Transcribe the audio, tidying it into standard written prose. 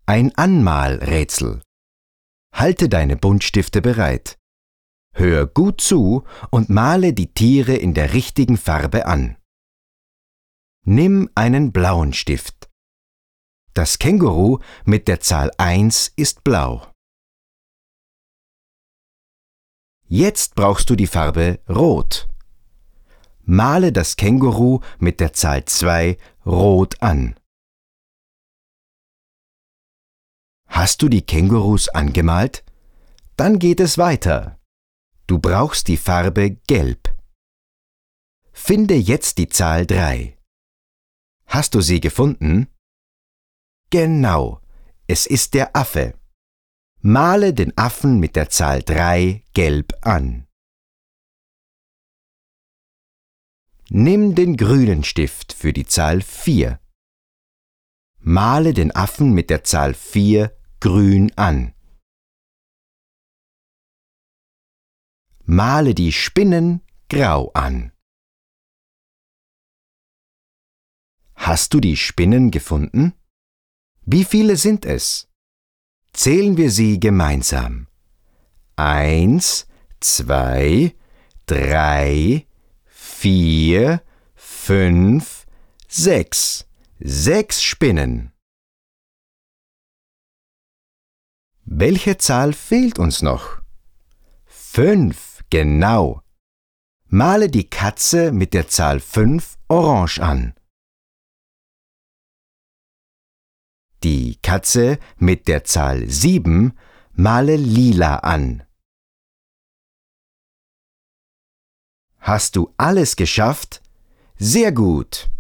Ein Anmalrätsel. Halte deine Buntstifte bereit. Hör gut zu und male die Tiere in der richtigen Farbe an. Nimm einen blauen Stift. Das Känguru mit der Zahl 1 ist blau. Jetzt brauchst du die Farbe Rot. Male das Känguru mit der Zahl 2 rot an. Hast du die Kängurus angemalt? Dann geht es weiter. Du brauchst die Farbe Gelb. Finde jetzt die Zahl 3. Hast du sie gefunden? Genau, es ist der Affe. Male den Affen mit der Zahl 3 gelb an. Nimm den grünen Stift für die Zahl 4. Male den Affen mit der Zahl 4 grün an. Male die Spinnen grau an. Hast du die Spinnen gefunden? Wie viele sind es? Zählen wir sie gemeinsam. 1, 2, 3, 4, 5, 6. 6 Spinnen. Welche Zahl fehlt uns noch? 5, genau. Male die Katze mit der Zahl 5 orange an. Die Katze mit der Zahl 7 male lila an. Hast du alles geschafft? Sehr gut!